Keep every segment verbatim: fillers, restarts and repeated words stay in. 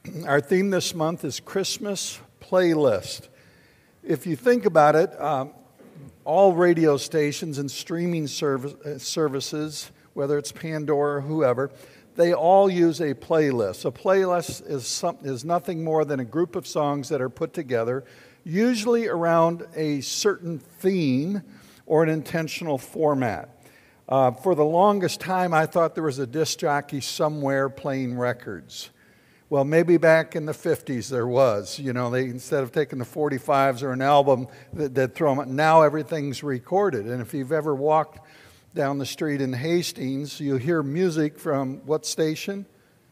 Our theme this month is Christmas Playlist. If you think about it, um, all radio stations and streaming service, services, whether it's Pandora or whoever, they all use a playlist. A playlist is, some, is nothing more than a group of songs that are put together, usually around a certain theme or an intentional format. Uh, for the longest time, I thought there was a disc jockey somewhere playing records. Well, maybe back in the fifties there was. You know, they instead of taking the forty-fives or an album, they'd throw them. Now everything's recorded. And if you've ever walked down the street in Hastings, you hear music from what station?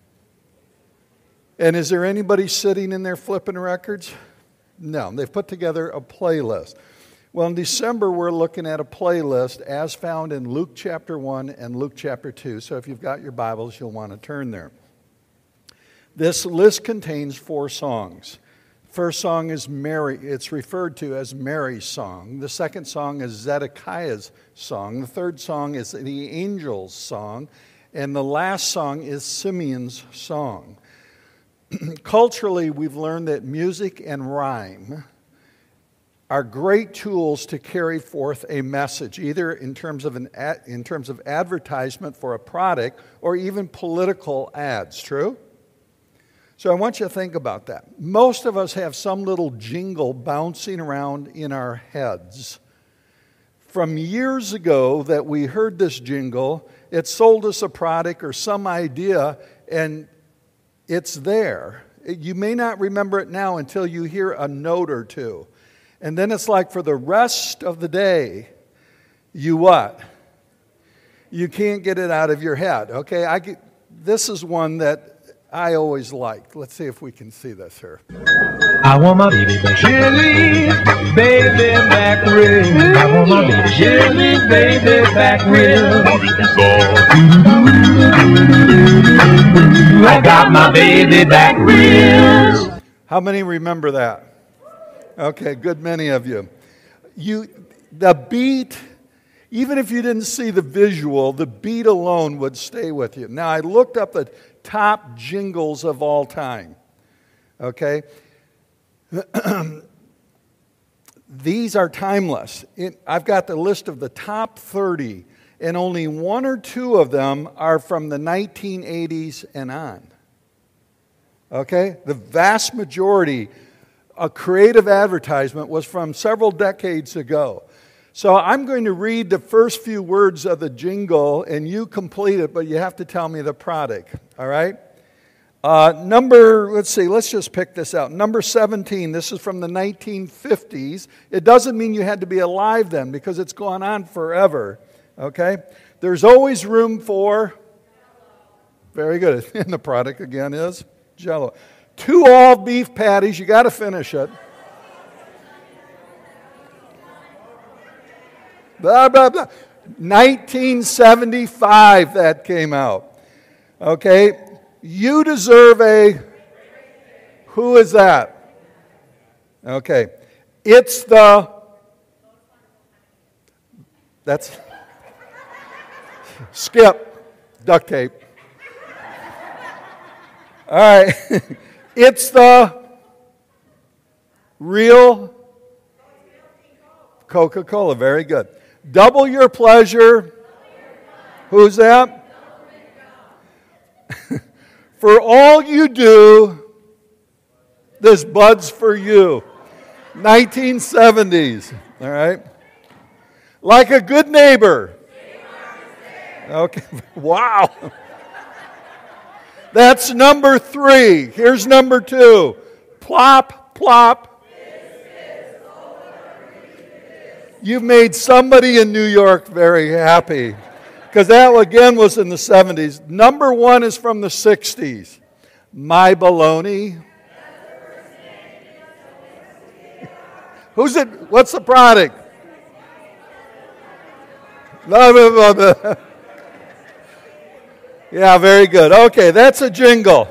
And is there anybody sitting in there flipping records? No, they've put together a playlist. Well, in December, we're looking at a playlist as found in Luke chapter one and Luke chapter two. So if you've got your Bibles, you'll want to turn there. This list contains four songs. First song is Mary. It's referred to as Mary's song. The second song is Zedekiah's song. The third song is the angel's song. And the last song is Simeon's song. Culturally, we've learned that music and rhyme are great tools to carry forth a message, either in terms of an ad, in terms of advertisement for a product or even political ads. True? So I want you to think about that. Most of us have some little jingle bouncing around in our heads. From years ago that we heard this jingle, it sold us a product or some idea, and it's there. You may not remember it now until you hear a note or two. And then it's like for the rest of the day, you what? You can't get it out of your head. Okay, I get, this is one that I always liked. Let's see if we can see this here. I want my baby back. Chili, baby back rib. I want my baby. Chili, baby back rib. I got my baby back ribs. How many remember that? Okay, good many of you. You, the beat, even if you didn't see the visual, the beat alone would stay with you. Now, I looked up the top jingles of all time. Okay? These are timeless. It, I've got the list of the top thirty, and only one or two of them are from the nineteen eighties and on. Okay? The vast majority, a creative advertisement, was from several decades ago. So I'm going to read the first few words of the jingle, and you complete it, but you have to tell me the product, all right? Uh, number, let's see, let's just pick this out. Number seventeen, this is from the nineteen fifties. It doesn't mean you had to be alive then, because it's gone on forever, okay? There's always room for, very good, and the product again is Jell-O. Two all-beef patties, you got to finish it. Blah, blah, blah. nineteen seventy-five that came out. Okay? You deserve a... Who is that? Okay. It's the... That's... Skip. Duct tape. All right. It's the real Coca-Cola. Very good. Double your pleasure. Who's that? For all you do, this Bud's for you. nineteen seventies. All right. Like a good neighbor. Okay. Wow. That's number three. Here's number two. Plop, plop. You've made somebody in New York very happy, because that again was in the seventies. Number one is from the sixties. My Baloney. Who's it? What's the product? Yeah, very good. Okay, that's a jingle.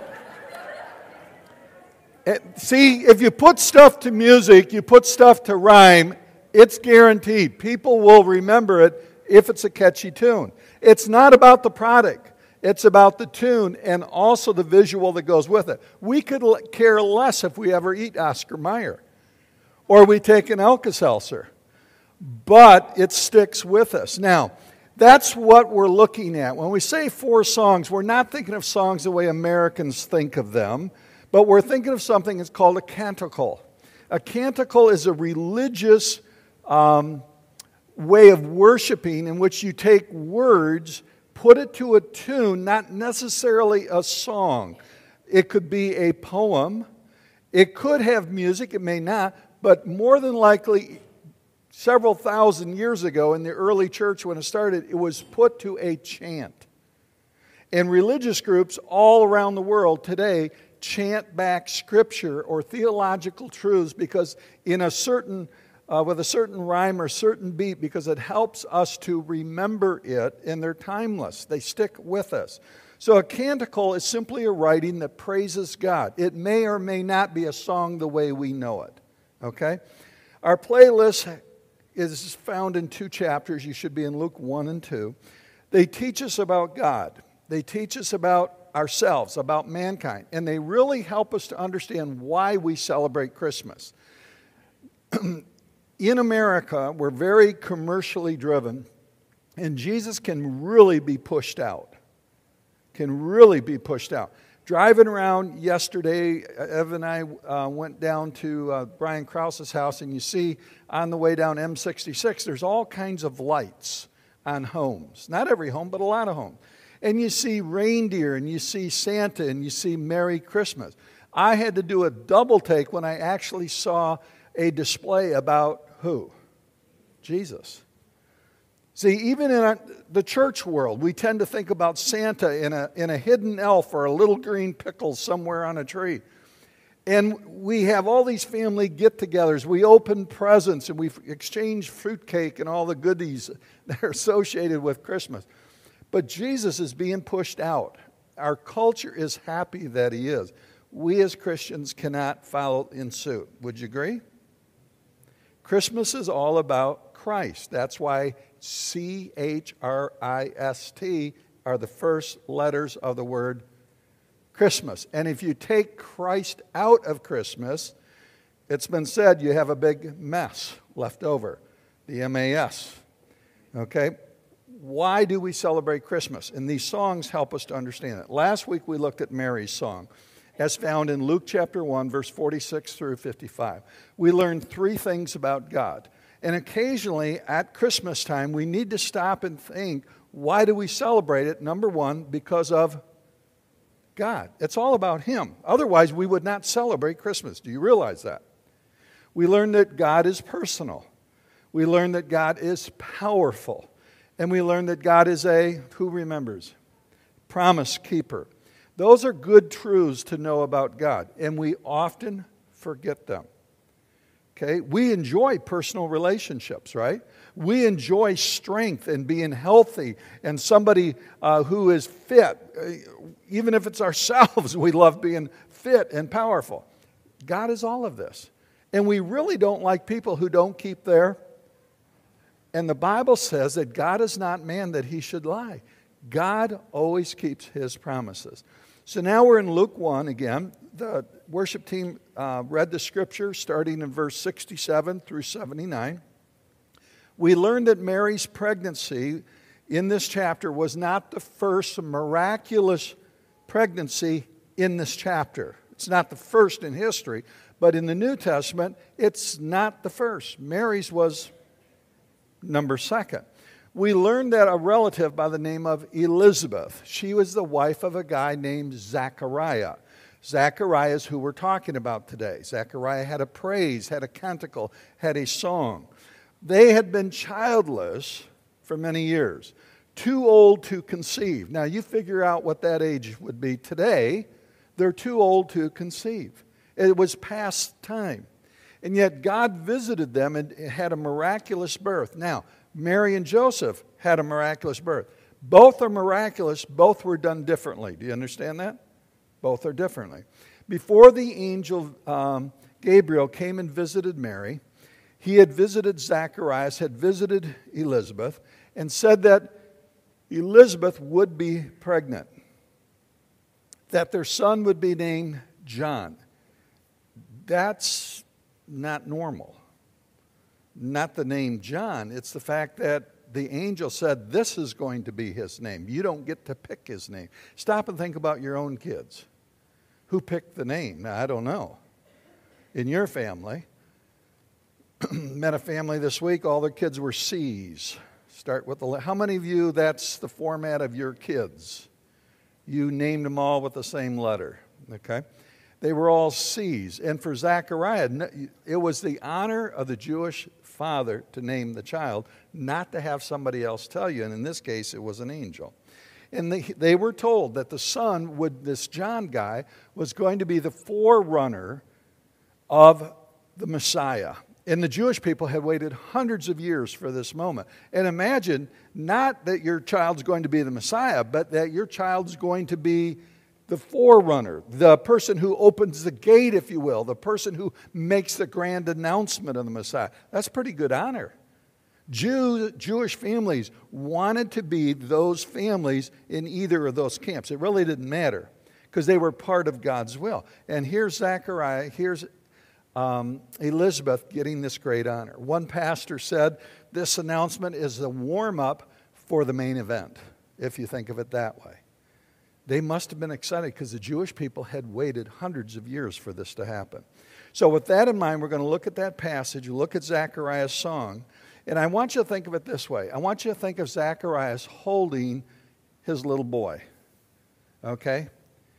See, if you put stuff to music, you put stuff to rhyme, it's guaranteed. People will remember it if it's a catchy tune. It's not about the product. It's about the tune and also the visual that goes with it. We could l- care less if we ever eat Oscar Mayer or we take an Alka-Seltzer, but it sticks with us. Now, that's what we're looking at. When we say four songs, we're not thinking of songs the way Americans think of them, but we're thinking of something that's called a canticle. A canticle is a religious um, way of worshiping in which you take words, put it to a tune, not necessarily a song. It could be a poem. It could have music. It may not. But more than likely, several thousand years ago in the early church when it started, it was put to a chant. And religious groups all around the world today chant back scripture or theological truths because in a certain, uh, with a certain rhyme or certain beat, because it helps us to remember it, and they're timeless. They stick with us. So a canticle is simply a writing that praises God. It may or may not be a song the way we know it. Okay? Our playlist is found in two chapters. You should be in Luke one and two. They teach us about God. They teach us about ourselves, about mankind. And they really help us to understand why we celebrate Christmas. In America, we're very commercially driven. And Jesus can really be pushed out. Can really be pushed out. Driving around yesterday, Evan and I uh, went down to uh, Brian Krause's house, and you see on the way down M sixty-six, there's all kinds of lights on homes. Not every home, but a lot of homes. And you see reindeer, and you see Santa, and you see Merry Christmas. I had to do a double take when I actually saw a display about who? Jesus. See, even in the church world, we tend to think about Santa in a, in a hidden elf or a little green pickle somewhere on a tree. And we have all these family get-togethers. We open presents and we exchange fruitcake and all the goodies that are associated with Christmas. But Jesus is being pushed out. Our culture is happy that he is. We as Christians cannot follow in suit. Would you agree? Christmas is all about Christ. That's why C H R I S T are the first letters of the word Christmas. And if you take Christ out of Christmas, it's been said you have a big mess left over, the M A S. Okay? Why do we celebrate Christmas? And these songs help us to understand it. Last week we looked at Mary's song, as found in Luke chapter one, verse forty-six through fifty-five. We learned three things about God. And occasionally at Christmas time, we need to stop and think, why do we celebrate it? Number one, because of God. It's all about him. Otherwise, we would not celebrate Christmas. Do you realize that? We learn that God is personal. We learn that God is powerful. And we learn that God is a, who remembers? Promise keeper. Those are good truths to know about God. And we often forget them. Okay, we enjoy personal relationships, right? We enjoy strength and being healthy and somebody uh, who is fit. Even if it's ourselves, we love being fit and powerful. God is all of this. And we really don't like people who don't keep their... And the Bible says that God is not man that he should lie. God always keeps his promises. So now we're in Luke one again. The worship team uh, read the scripture starting in verse sixty-seven through seventy-nine. We learned that Mary's pregnancy in this chapter was not the first miraculous pregnancy in this chapter. It's not the first in history, but in the New Testament, it's not the first. Mary's was number second. We learned that a relative by the name of Elizabeth, she was the wife of a guy named Zachariah. Zachariah is who we're talking about today. Zachariah had a praise, had a canticle, had a song. They had been childless for many years, too old to conceive. Now you figure out what that age would be today. They're too old to conceive. It was past time. And yet God visited them and had a miraculous birth. Now, Mary and Joseph had a miraculous birth. Both are miraculous. Both were done differently. Do you understand that? Both are differently. Before the angel um, Gabriel came and visited Mary, he had visited Zacharias, had visited Elizabeth, and said that Elizabeth would be pregnant. that their son would be named John. That's not normal. Not the name John. It's the fact that the angel said, this is going to be his name. You don't get to pick his name. Stop and think about your own kids. Who picked the name? Now, I don't know. In your family, met a family this week, all their kids were C's. Start with the, how many of you, that's the format of your kids? You named them all with the same letter, okay? They were all C's. And for Zechariah, it was the honor of the Jewish father to name the child, not to have somebody else tell you. And in this case, it was an angel. And they, they were told that the son, would, this John guy, was going to be the forerunner of the Messiah. And the Jewish people had waited hundreds of years for this moment. And imagine, not that your child's going to be the Messiah, but that your child's going to be the forerunner, the person who opens the gate, if you will, the person who makes the grand announcement of the Messiah. That's pretty good honor. Jew, Jewish families wanted to be those families in either of those camps. It really didn't matter because they were part of God's will. And here's Zechariah, here's um, Elizabeth getting this great honor. One pastor said this announcement is a warm-up for the main event, if you think of it that way. They must have been excited because the Jewish people had waited hundreds of years for this to happen. So with that in mind, we're going to look at that passage, look at Zechariah's song, and I want you to think of it this way. I want you to think of Zacharias holding his little boy, okay,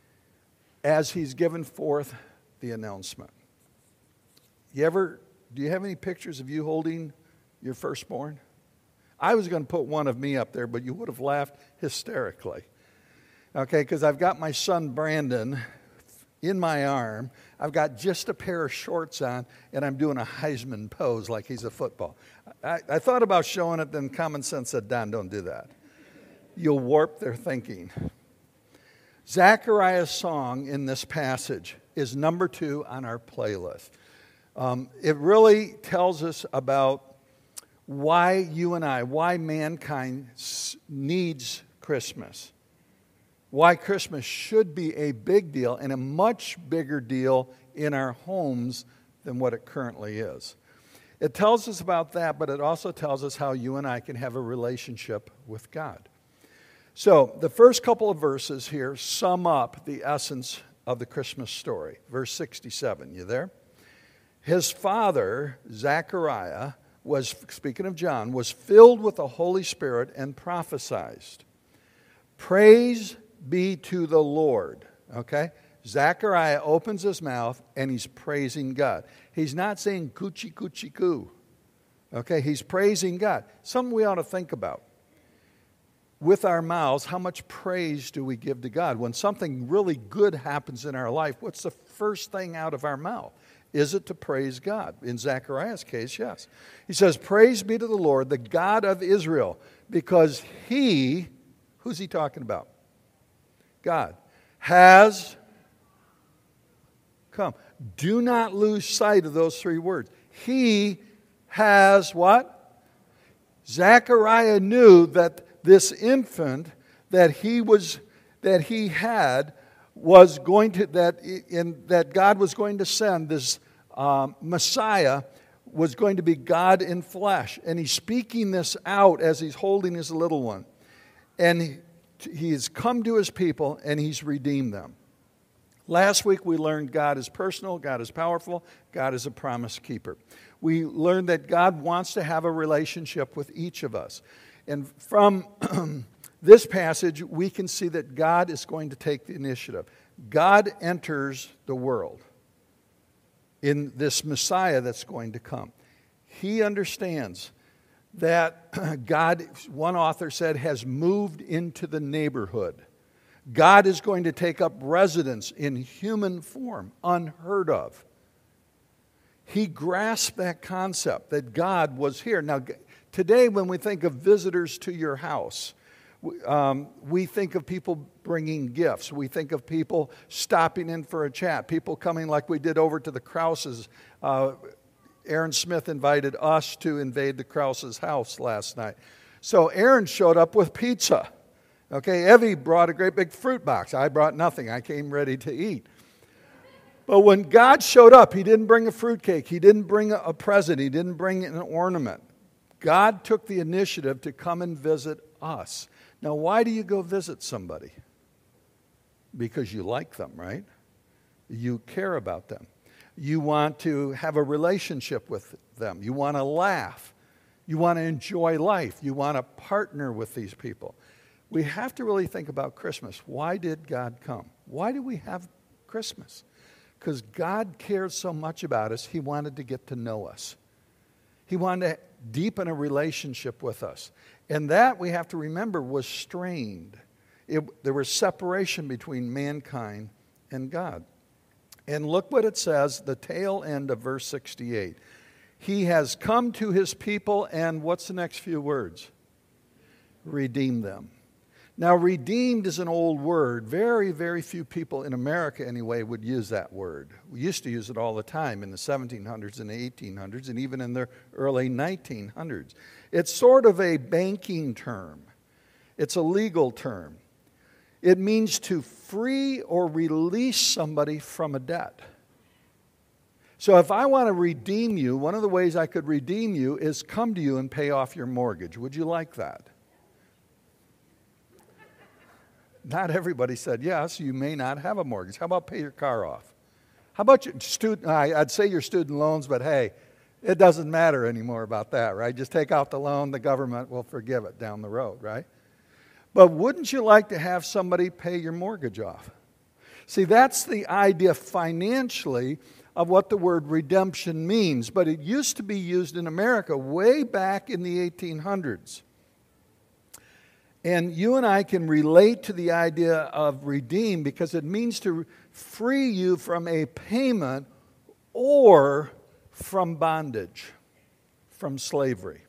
as he's given forth the announcement. You ever, do you have any pictures of you holding your firstborn? I was going to put one of me up there, but you would have laughed hysterically. Okay, because I've got my son Brandon in my arm. I've got just a pair of shorts on, and I'm doing a Heisman pose like he's a football. I, I thought about showing it, then common sense said, Don, don't do that. You'll warp their thinking. Zechariah's song in this passage is number two on our playlist. Um, it really tells us about why you and I, why mankind needs Christmas. Why Christmas should be a big deal and a much bigger deal in our homes than what it currently is. It tells us about that, but it also tells us how you and I can have a relationship with God. So the first couple of verses here sum up the essence of the Christmas story. Verse sixty-seven, you there? His father, Zechariah, was, speaking of John, was filled with the Holy Spirit and prophesied. Praise be to the Lord. Okay? Zechariah opens his mouth and he's praising God. He's not saying coochie coochie coo. Okay? He's praising God. Something we ought to think about. With our mouths, how much praise do we give to God? When something really good happens in our life, what's the first thing out of our mouth? Is it to praise God? In Zechariah's case, yes. He says, praise be to the Lord, the God of Israel, because he, who's he talking about? God has come. Do not lose sight of those three words. He has what? Zechariah knew that this infant that he was that he had was going to that in that God was going to send this um, Messiah was going to be God in flesh, and he's speaking this out as he's holding his little one, and he, he's come to his people and he's redeemed them. Last week we learned God is personal, God is powerful, God is a promise keeper. We learned that God wants to have a relationship with each of us. And from this passage, we can see that God is going to take the initiative. God enters the world in this Messiah that's going to come. He understands that God, one author said, has moved into the neighborhood. God is going to take up residence in human form, unheard of. He grasped that concept that God was here. Now, today when we think of visitors to your house, um, we think of people bringing gifts. We think of people stopping in for a chat. People coming like we did over to the Krauses. Uh, Aaron Smith invited us to invade the Krauses' house last night. So Aaron showed up with pizza. Okay, Evie brought a great big fruit box. I brought nothing. I came ready to eat. But when God showed up, He didn't bring a fruitcake. He didn't bring a present. He didn't bring an ornament. God took the initiative to come and visit us. Now, why do you go visit somebody? Because you like them, right? You care about them. You want to have a relationship with them. You want to laugh. You want to enjoy life. You want to partner with these people. We have to really think about Christmas. Why did God come? Why do we have Christmas? Because God cared so much about us, He wanted to get to know us. He wanted to deepen a relationship with us. And that, we have to remember, was strained. It, there was separation between mankind and God. And look what it says, the tail end of verse sixty-eight. He has come to His people, and what's the next few words? Redeem them. Now, redeemed is an old word. Very, very few people in America, anyway, would use that word. We used to use it all the time in the seventeen hundreds and the eighteen hundreds, and even in the early nineteen hundreds. It's sort of a banking term. It's a legal term. It means to free or release somebody from a debt. So if I want to redeem you, one of the ways I could redeem you is come to you and pay off your mortgage. Would you like that? Not everybody said yes. You may not have a mortgage. How about pay your car off? How about your student? I'd say your student loans, but hey, it doesn't matter anymore about that, right? Just take out the loan. The government will forgive it down the road, right? But wouldn't you like to have somebody pay your mortgage off? See, that's the idea financially of what the word redemption means. But it used to be used in America way back in the eighteen hundreds. And you and I can relate to the idea of redeem because it means to free you from a payment or from bondage, from slavery.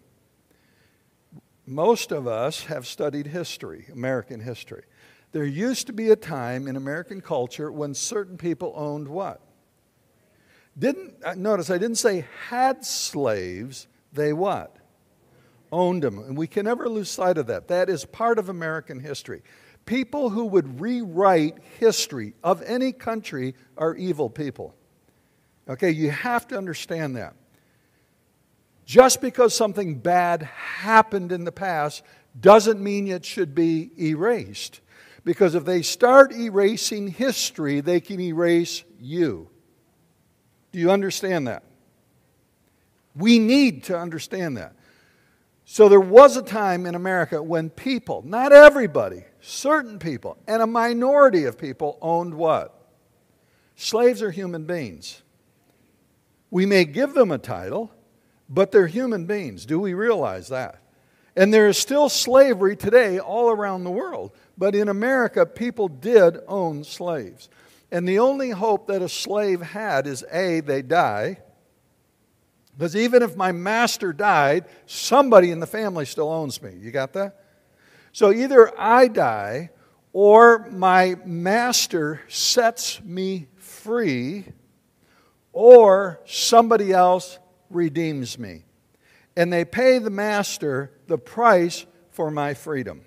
Most of us have studied history, American history. There used to be a time in American culture when certain people owned what? Didn't, notice I didn't say had slaves, they what? Owned them. And we can never lose sight of that. That is part of American history. People who would rewrite history of any country are evil people. Okay, you have to understand that. Just because something bad happened in the past doesn't mean it should be erased. Because if they start erasing history, they can erase you. Do you understand that? We need to understand that. So there was a time in America when people, not everybody, certain people, and a minority of people owned what? Slaves are human beings. We may give them a title, but they're human beings. Do we realize that? And there is still slavery today all around the world. But in America, people did own slaves. And the only hope that a slave had is A, they die. Because even if my master died, somebody in the family still owns me. You got that? So either I die or my master sets me free or somebody else redeems me. And they pay the master the price for my freedom.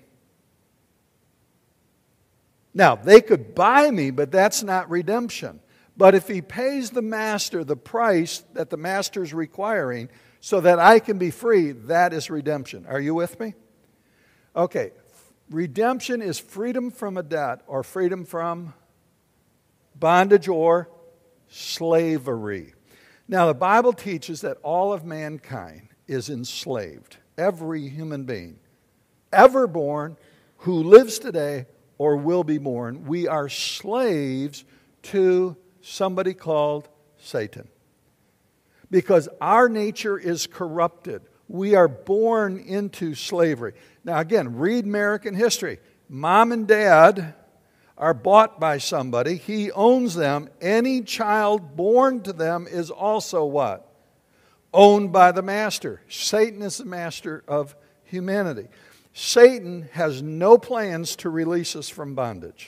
Now, they could buy me, but that's not redemption. But if he pays the master the price that the master is requiring so that I can be free, that is redemption. Are you with me? Okay. Redemption is freedom from a debt or freedom from bondage or slavery. Now, the Bible teaches that all of mankind is enslaved. Every human being, ever born, who lives today or will be born, we are slaves to somebody called Satan. Because our nature is corrupted. We are born into slavery. Now again, read American history. Mom and dad are bought by somebody. He owns them. Any child born to them is also what? Owned by the master. Satan is the master of humanity. Satan has no plans to release us from bondage.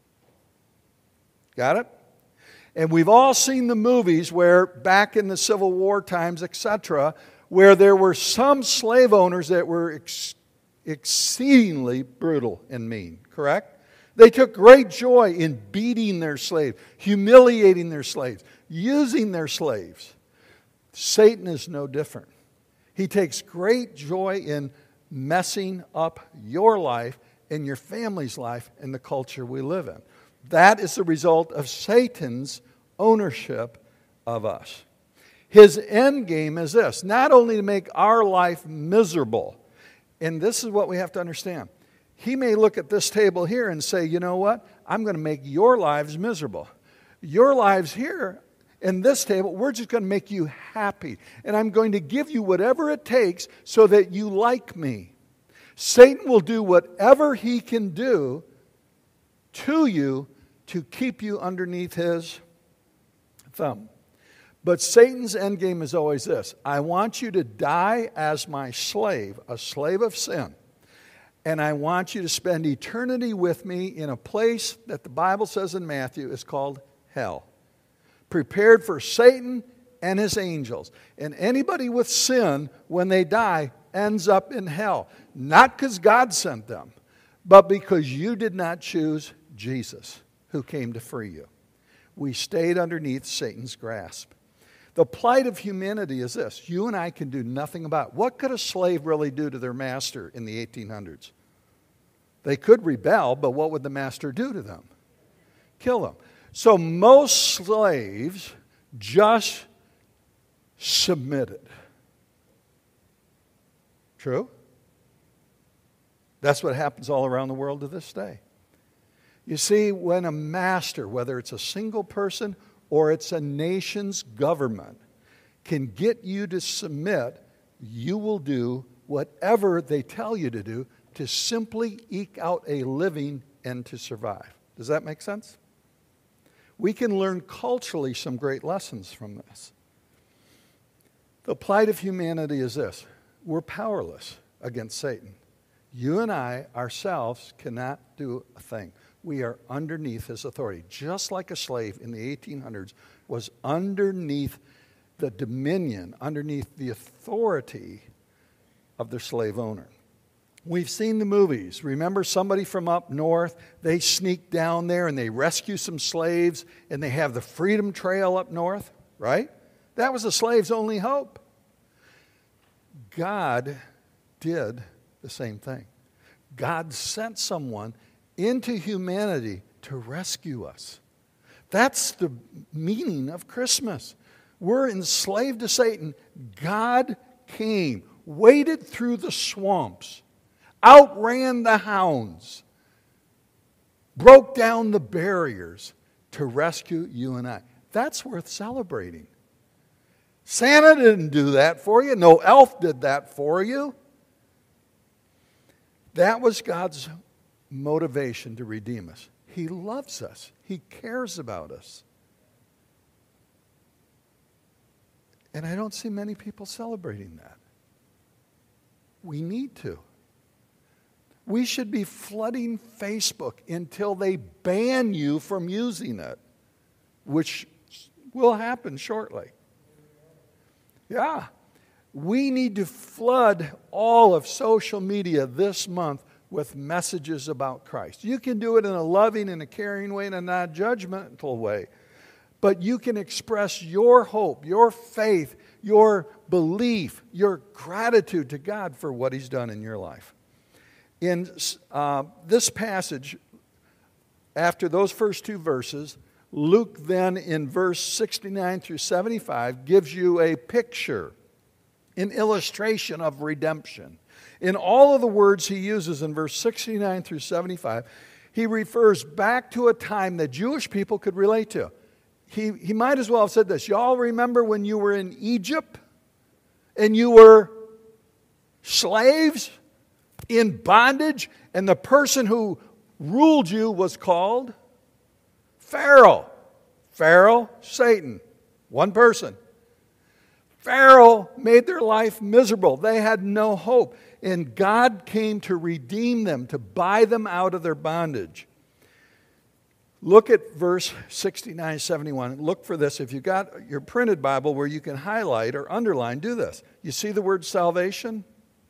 Got it? And we've all seen the movies where back in the Civil War times, et cetera, where there were some slave owners that were ex- exceedingly brutal and mean, correct? They took great joy in beating their slaves, humiliating their slaves, using their slaves. Satan is no different. He takes great joy in messing up your life and your family's life and the culture we live in. That is the result of Satan's ownership of us. His end game is this, not only to make our life miserable, and this is what we have to understand. He may look at this table here and say, you know what? I'm going to make your lives miserable. Your lives here in this table, we're just going to make you happy. And I'm going to give you whatever it takes so that you like me. Satan will do whatever he can do to you to keep you underneath his thumb. But Satan's end game is always this. I want you to die as my slave, a slave of sin. And I want you to spend eternity with me in a place that the Bible says in Matthew is called hell. Prepared for Satan and his angels. And anybody with sin, when they die, ends up in hell. Not because God sent them, but because you did not choose Jesus, who came to free you. We stayed underneath Satan's grasp. The plight of humanity is this. You and I can do nothing about it. What could a slave really do to their master in the eighteen hundreds? They could rebel, but what would the master do to them? Kill them. So most slaves just submitted. True? That's what happens all around the world to this day. You see, when a master, whether it's a single person or it's a nation's government, can get you to submit, you will do whatever they tell you to do to simply eke out a living and to survive. Does that make sense? We can learn culturally some great lessons from this. The plight of humanity is this. We're powerless against Satan. You and I ourselves cannot do a thing. We are underneath his authority. Just like a slave in the eighteen hundreds was underneath the dominion, underneath the authority of their slave owner. We've seen the movies. Remember somebody from up north? They sneak down there and they rescue some slaves and they have the Freedom Trail up north, right? That was a slave's only hope. God did the same thing. God sent someone into humanity to rescue us. That's the meaning of Christmas. We're enslaved to Satan. God came, waded through the swamps, outran the hounds, broke down the barriers to rescue you and I. That's worth celebrating. Santa didn't do that for you. No elf did that for you. That was God's motivation to redeem us. He loves us. He cares about us. And I don't see many people celebrating that. We need to. We should be flooding Facebook until they ban you from using it, which will happen shortly. Yeah. We need to flood all of social media this month with messages about Christ. You can do it in a loving and a caring way and a non-judgmental way. But you can express your hope, your faith, your belief, your gratitude to God for what He's done in your life. In uh, this passage, after those first two verses, Luke then in verse sixty-nine through seventy-five gives you a picture, an illustration of redemption. In all of the words he uses in verse sixty-nine through seventy-five, he refers back to a time that Jewish people could relate to. He, he might as well have said this. Y'all remember when you were in Egypt and you were slaves in bondage and the person who ruled you was called Pharaoh. Pharaoh, Satan. One person. Pharaoh made their life miserable. They had no hope. And God came to redeem them, to buy them out of their bondage. Look at verse sixty-nine, seventy-one. Look for this. If you've got your printed Bible where you can highlight or underline, do this. You see the word salvation?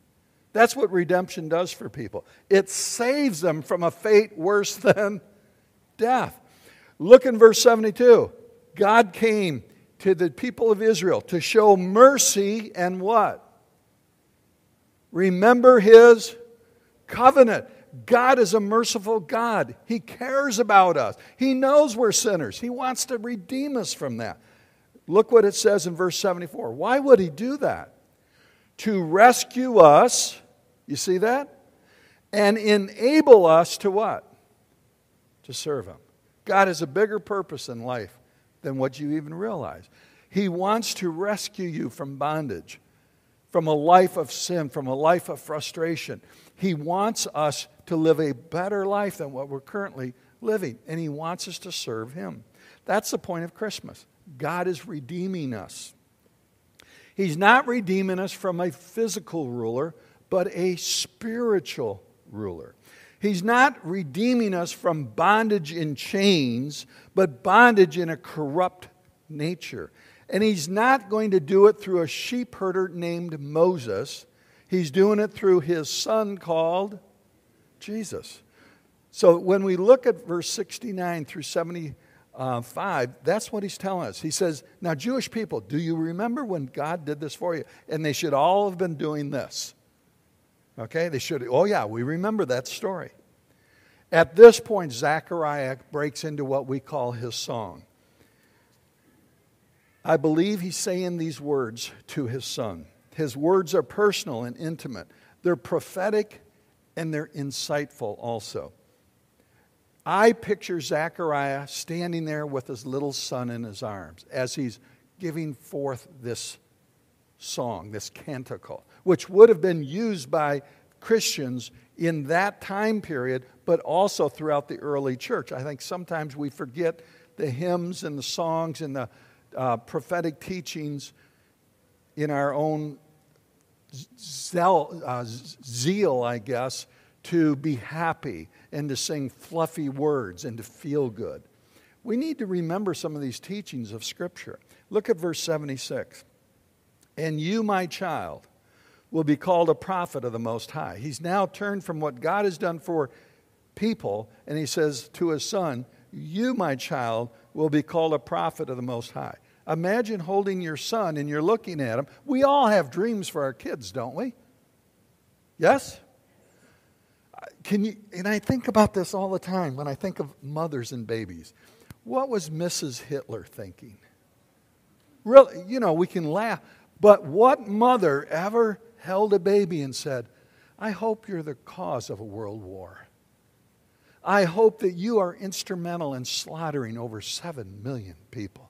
That's what redemption does for people. It saves them from a fate worse than death. Look in verse seventy-two. God came to the people of Israel to show mercy and what? Remember His covenant. God is a merciful God. He cares about us. He knows we're sinners. He wants to redeem us from that. Look what it says in verse seventy-four. Why would He do that? To rescue us, you see that? And enable us to what? To serve Him. God has a bigger purpose in life than what you even realize. He wants to rescue you from bondage, from a life of sin, from a life of frustration. He wants us to live a better life than what we're currently living, and He wants us to serve Him. That's the point of Christmas. God is redeeming us. He's not redeeming us from a physical ruler, but a spiritual ruler. He's not redeeming us from bondage in chains, but bondage in a corrupt nature. And He's not going to do it through a sheep herder named Moses. He's doing it through His Son called Jesus. So when we look at verse sixty-nine through seventy-five, that's what He's telling us. He says, now Jewish people, do you remember when God did this for you? And they should all have been doing this. Okay, they should, oh yeah, we remember that story. At this point, Zechariah breaks into what we call his song. I believe he's saying these words to his son. His words are personal and intimate. They're prophetic and they're insightful also. I picture Zechariah standing there with his little son in his arms as he's giving forth this song, this canticle, which would have been used by Christians in that time period, but also throughout the early church. I think sometimes we forget the hymns and the songs and the uh, prophetic teachings in our own zeal, uh, zeal, I guess, to be happy and to sing fluffy words and to feel good. We need to remember some of these teachings of Scripture. Look at verse seventy-six. And you, my child, will be called a prophet of the Most High. He's now turned from what God has done for people, and he says to his son, you, my child, will be called a prophet of the Most High. Imagine holding your son and you're looking at him. We all have dreams for our kids, don't we? Yes? Can you? And I think about this all the time when I think of mothers and babies. What was Missus Hitler thinking? Really, you know, we can laugh. But what mother ever held a baby and said, I hope you're the cause of a world war. I hope that you are instrumental in slaughtering over seven million people.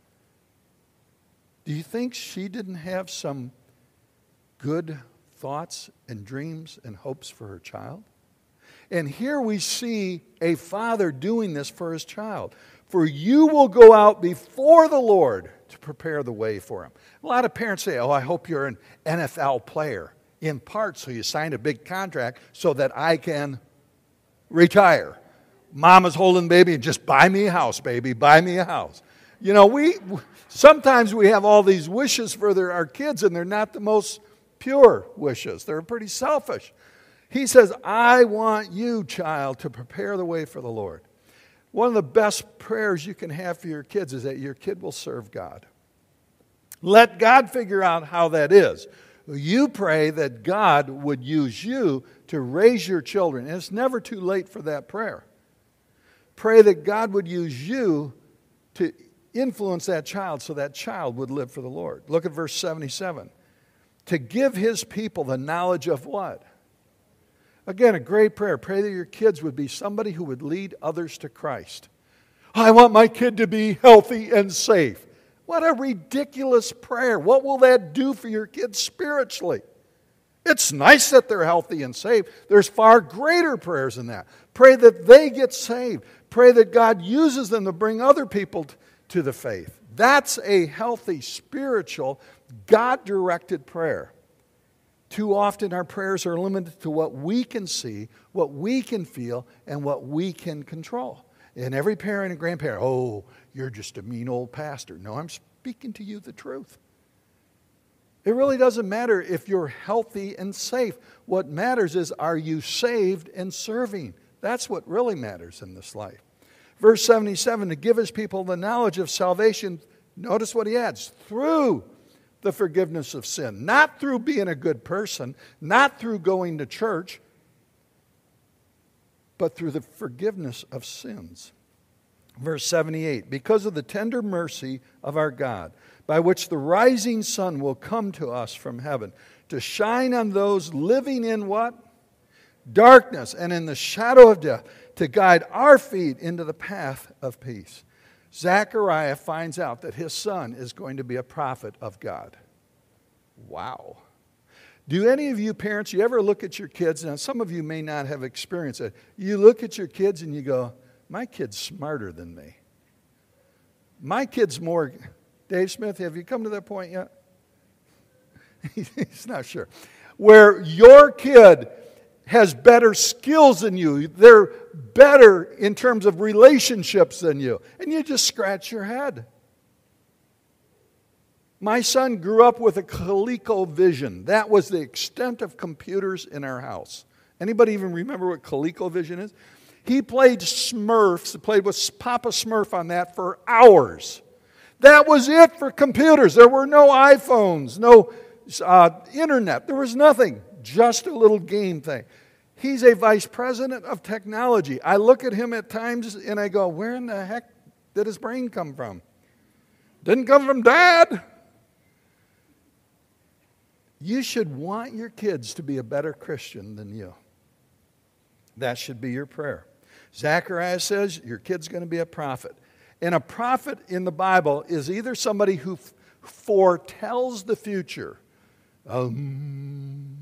Do you think she didn't have some good thoughts and dreams and hopes for her child? And here we see a father doing this for his child. For you will go out before the Lord to prepare the way for him. A lot of parents say, oh, I hope you're an N F L player. In part, so you signed a big contract so that I can retire. Mama's holding the baby and just buy me a house, baby, buy me a house. You know, we sometimes we have all these wishes for their, our kids, and they're not the most pure wishes. They're pretty selfish. He says, I want you, child, to prepare the way for the Lord. One of the best prayers you can have for your kids is that your kid will serve God. Let God figure out how that is. You pray that God would use you to raise your children. And it's never too late for that prayer. Pray that God would use you to influence that child so that child would live for the Lord. Look at verse seventy-seven. To give His people the knowledge of what? Again, a great prayer. Pray that your kids would be somebody who would lead others to Christ. I want my kid to be healthy and safe. What a ridiculous prayer. What will that do for your kids spiritually? It's nice that they're healthy and safe. There's far greater prayers than that. Pray that they get saved. Pray that God uses them to bring other people to the faith. That's a healthy, spiritual, God-directed prayer. Too often our prayers are limited to what we can see, what we can feel, and what we can control. And every parent and grandparent, oh, you're just a mean old pastor. No, I'm speaking to you the truth. It really doesn't matter if you're healthy and safe. What matters is, are you saved and serving? That's what really matters in this life. Verse seventy-seven, to give his people the knowledge of salvation, notice what he adds, through the forgiveness of sin. Not through being a good person, not through going to church, but through the forgiveness of sins. Verse seventy-eight, because of the tender mercy of our God, by which the rising sun will come to us from heaven, to shine on those living in what? Darkness and in the shadow of death, to guide our feet into the path of peace. Zechariah finds out that his son is going to be a prophet of God. Wow. Do any of you parents, you ever look at your kids, and some of you may not have experienced it, you look at your kids and you go, my kid's smarter than me. My kid's more... Dave Smith, have you come to that point yet? He's not sure. Where your kid has better skills than you. They're better in terms of relationships than you. And you just scratch your head. My son grew up with a ColecoVision. That was the extent of computers in our house. Anybody even remember what ColecoVision is? He played Smurfs, played with Papa Smurf on that for hours. That was it for computers. There were no iPhones, no uh, internet. There was nothing, just a little game thing. He's a vice president of technology. I look at him at times and I go, where in the heck did his brain come from? Didn't come from Dad. You should want your kids to be a better Christian than you. That should be your prayer. Zechariah says your kid's going to be a prophet. And a prophet in the Bible is either somebody who f- foretells the future. Um,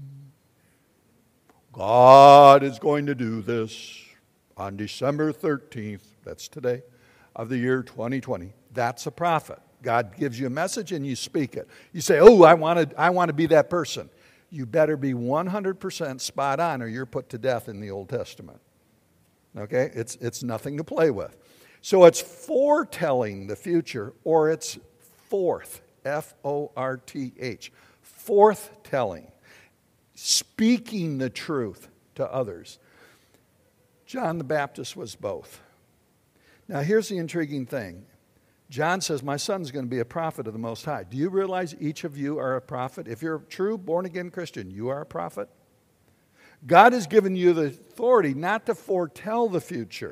God is going to do this on December thirteenth, that's today, of the year twenty twenty. That's a prophet. God gives you a message and you speak it. You say, oh, I want to, I want to be that person. You better be one hundred percent spot on or you're put to death in the Old Testament. Okay? It's, it's nothing to play with. So it's foretelling the future, or it's forth, F O R T H, forthtelling, speaking the truth to others. John the Baptist was both. Now here's the intriguing thing. John says, my son's going to be a prophet of the Most High. Do you realize each of you are a prophet? If you're a true born-again Christian, you are a prophet. God has given you the authority not to foretell the future.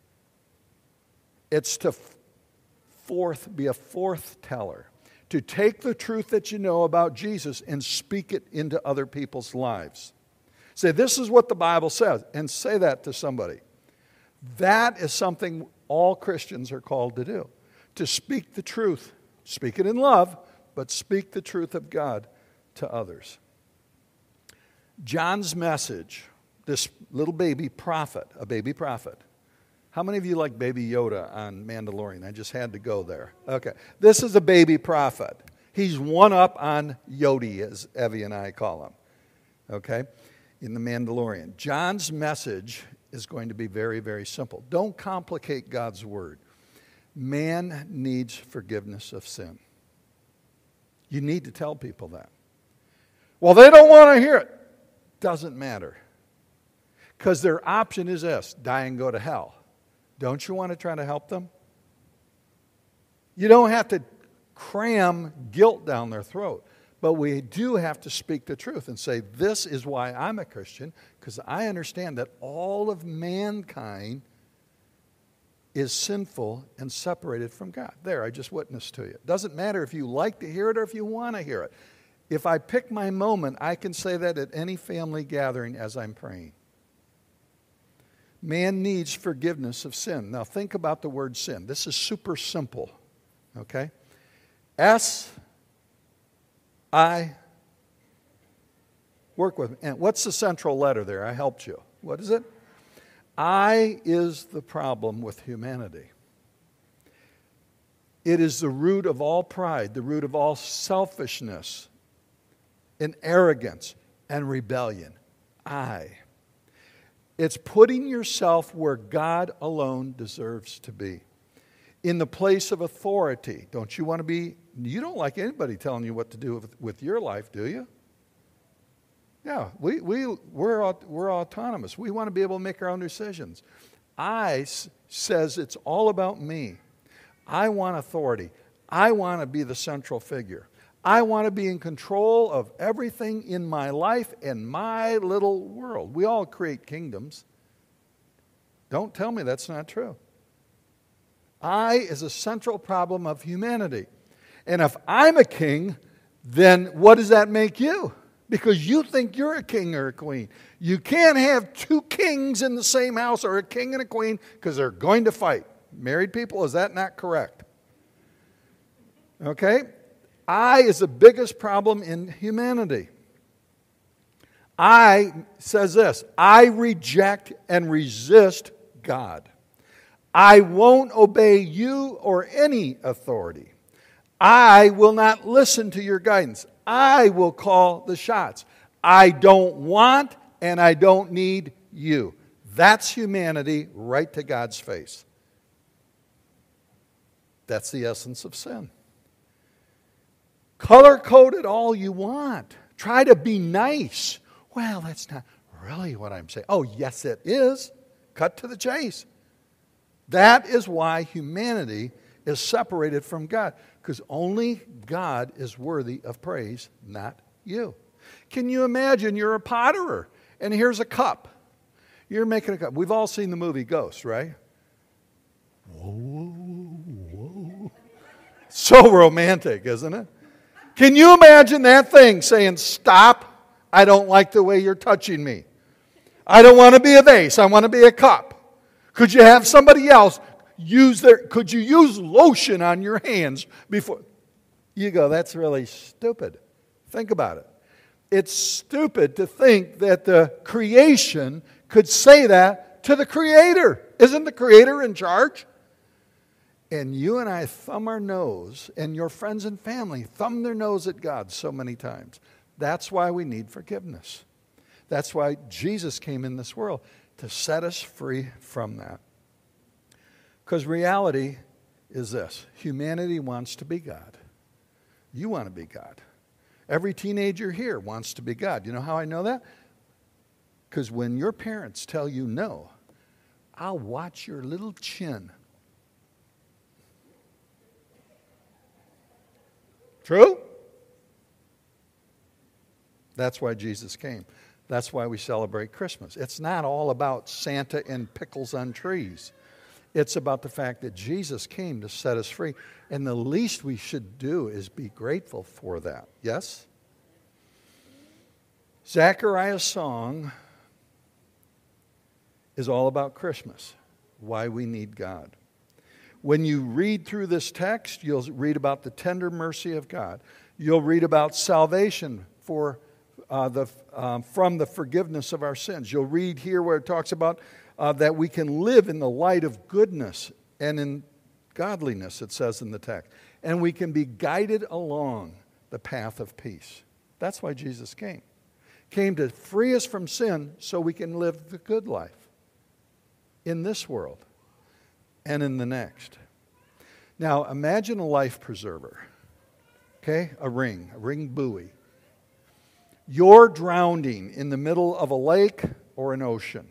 It's to forth, be a forth-teller, to take the truth that you know about Jesus and speak it into other people's lives. Say, this is what the Bible says, and say that to somebody. That is something all Christians are called to do, to speak the truth. Speak it in love, but speak the truth of God to others. John's message, this little baby prophet, a baby prophet. How many of you like Baby Yoda on Mandalorian? I just had to go there. Okay. This is a baby prophet. He's one up on Yodi, as Evie and I call him. Okay? In the Mandalorian. John's message is going to be very, very simple. Don't complicate God's word. Man needs forgiveness of sin. You need to tell people that. Well, they don't want to hear it. Doesn't matter. Because their option is this, die and go to hell. Don't you want to try to help them? You don't have to cram guilt down their throat. But we do have to speak the truth and say, this is why I'm a Christian, because I understand that all of mankind is sinful and separated from God. There, I just witnessed to you. It doesn't matter if you like to hear it or if you want to hear it. If I pick my moment, I can say that at any family gathering as I'm praying. Man needs forgiveness of sin. Now think about the word sin. This is super simple, okay? S, I, work with me. And what's the central letter there? I helped you. What is it? I is the problem with humanity. It is the root of all pride, the root of all selfishness and arrogance and rebellion. I. It's putting yourself where God alone deserves to be. in the place of authority. Don't you want to be, you don't like anybody telling you what to do with, with your life, do you? Yeah, we, we, we're, we're autonomous. We want to be able to make our own decisions. I says it's all about me. I want authority. I want to be the central figure. I want to be in control of everything in my life and my little world. We all create kingdoms. Don't tell me that's not true. I is a central problem of humanity. And if I'm a king, then what does that make you? Because you think you're a king or a queen. You can't have two kings in the same house or a king and a queen because they're going to fight. Married people, is that not correct? Okay? I is the biggest problem in humanity. I says this, I reject and resist God. I won't obey you or any authority. I will not listen to your guidance. I will call the shots. I don't want and I don't need you. That's humanity right to God's face. That's the essence of sin. Color code it all you want. Try to be nice. Well, that's not really what I'm saying. Oh, yes, it is. Cut to the chase. That is why humanity is separated from God. Because only God is worthy of praise, not you. Can you imagine you're a potterer and here's a cup. You're making a cup. We've all seen the movie Ghost, right? Whoa, whoa. So romantic, isn't it? Can you imagine that thing saying, stop, I don't like the way you're touching me. I don't want to be a vase, I want to be a cup. Could you have somebody else use their, could you use lotion on your hands before? You go, that's really stupid. Think about it. It's stupid to think that the creation could say that to the Creator. Isn't the Creator in charge? And you and I thumb our nose, and your friends and family thumb their nose at God so many times. That's why we need forgiveness. That's why Jesus came in this world, to set us free from that. Because reality is this. Humanity wants to be God. You want to be God. Every teenager here wants to be God. You know how I know that? Because when your parents tell you no, I'll watch your little chin. True? That's why Jesus came. That's why we celebrate Christmas. It's not all about Santa and pickles on trees. It's about the fact that Jesus came to set us free. And the least we should do is be grateful for that. Yes? Zechariah's song is all about Christmas, why we need God. When you read through this text, you'll read about the tender mercy of God. You'll read about salvation for uh, the um, from the forgiveness of our sins. You'll read here where it talks about uh, that we can live in the light of goodness and in godliness, it says in the text. And we can be guided along the path of peace. That's why Jesus came. Came to free us from sin so we can live the good life in this world and in the next. Now, imagine a life preserver, okay? A ring, a ring buoy. You're drowning in the middle of a lake or an ocean.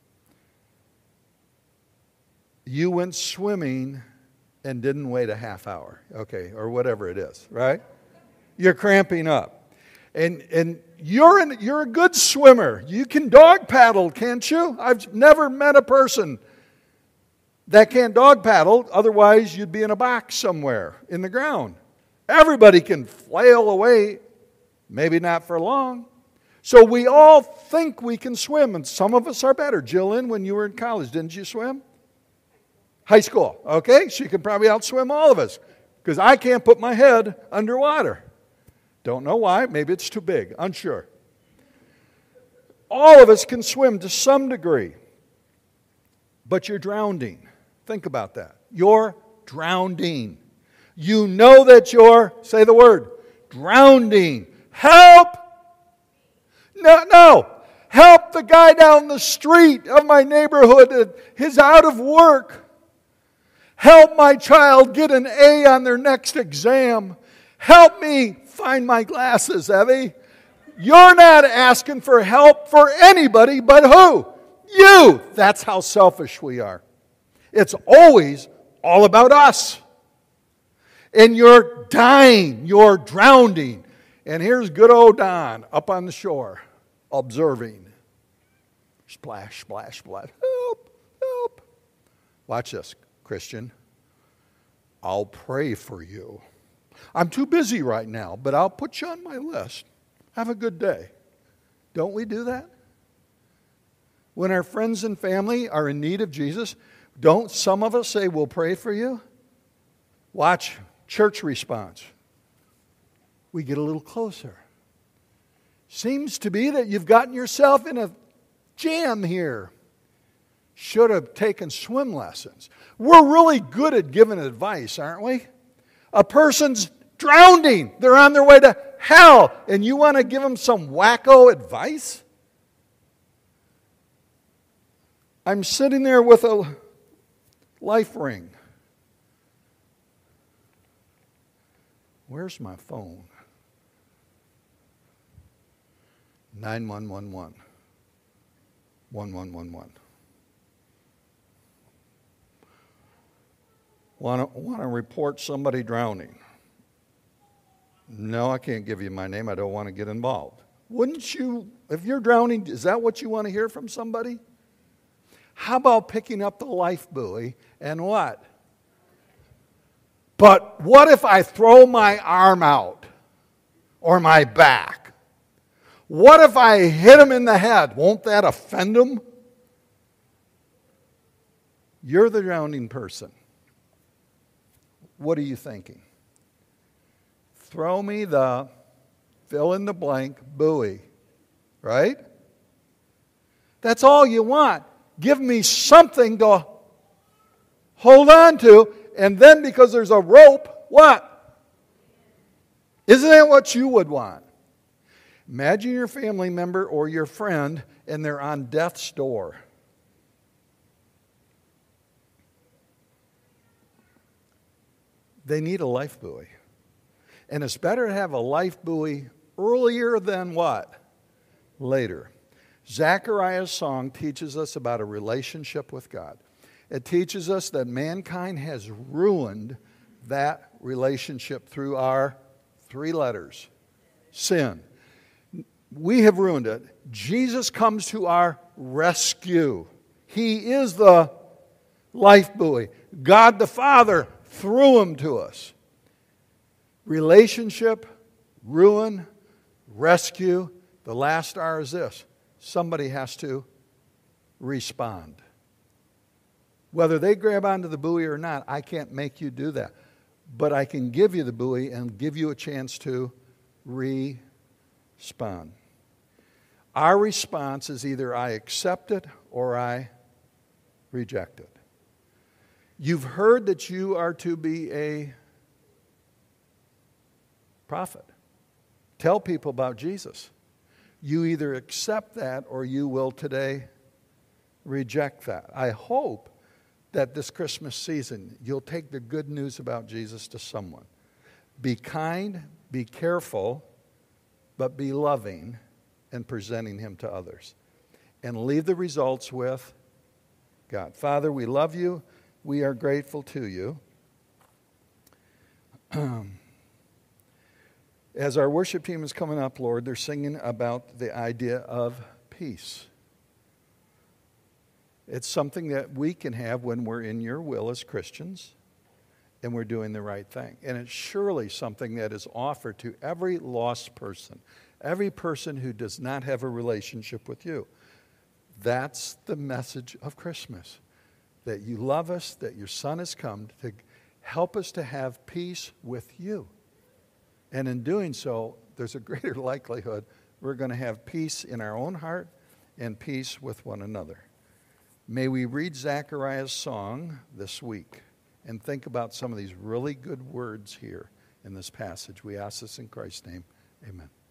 You went swimming and didn't wait a half hour, okay, or whatever it is, right? You're cramping up. And and you're an, you're a good swimmer. You can dog paddle, can't you? I've never met a person that can't dog paddle, otherwise you'd be in a box somewhere in the ground. Everybody can flail away, maybe not for long. So we all think we can swim, and some of us are better. Jillian, when you were in college, didn't you swim? High school, okay? She can probably outswim all of us, because I can't put my head underwater. Don't know why, maybe it's too big, unsure. All of us can swim to some degree, but you're drowning. Think about that. You're drowning. You know that you're, say the word, drowning. Help! No, no. Help the guy down the street of my neighborhood that is out of work. Help my child get an A on their next exam. Help me find my glasses, Evie. You're not asking for help for anybody but who? You. That's how selfish we are. It's always all about us. And you're dying, you're drowning. And here's good old Don up on the shore, observing. Splash, splash, splash. Help, help. Watch this, Christian. I'll pray for you. I'm too busy right now, but I'll put you on my list. Have a good day. Don't we do that? When our friends and family are in need of Jesus, don't some of us say, we'll pray for you? Watch church response. We get a little closer. Seems to be that you've gotten yourself in a jam here. Should have taken swim lessons. We're really good at giving advice, aren't we? A person's drowning. They're on their way to hell. And you want to give them some wacko advice? I'm sitting there with a life ring. Where's my phone? nine one one one. one one one one. Want to, want to report somebody drowning? No, I can't give you my name. I don't want to get involved. Wouldn't you, if you're drowning, is that what you want to hear from somebody? How about picking up the life buoy and what? But what if I throw my arm out or my back? What if I hit him in the head? Won't that offend him? You're the drowning person. What are you thinking? Throw me the fill in the blank buoy, right? That's all you want. Give me something to hold on to, and then because there's a rope, what? Isn't that what you would want? Imagine your family member or your friend, and they're on death's door. They need a life buoy. And it's better to have a life buoy earlier than what? Later. Zechariah's song teaches us about a relationship with God. It teaches us that mankind has ruined that relationship through our three letters. Sin. We have ruined it. Jesus comes to our rescue. He is the life buoy. God the Father threw him to us. Relationship, ruin, rescue. The last R is this. Somebody has to respond. Whether they grab onto the buoy or not, I can't make you do that. But I can give you the buoy and give you a chance to respond. Our response is either I accept it or I reject it. You've heard that you are to be a prophet. Tell people about Jesus. You either accept that or you will today reject that. I hope that this Christmas season you'll take the good news about Jesus to someone. Be kind, be careful, but be loving in presenting him to others. And leave the results with God. Father, we love you. We are grateful to you. As our worship team is coming up, Lord, they're singing about the idea of peace. It's something that we can have when we're in your will as Christians and we're doing the right thing. And it's surely something that is offered to every lost person, every person who does not have a relationship with you. That's the message of Christmas. That you love us, that your Son has come to help us to have peace with you. And in doing so, there's a greater likelihood we're going to have peace in our own heart and peace with one another. May we read Zechariah's song this week and think about some of these really good words here in this passage. We ask this in Christ's name. Amen.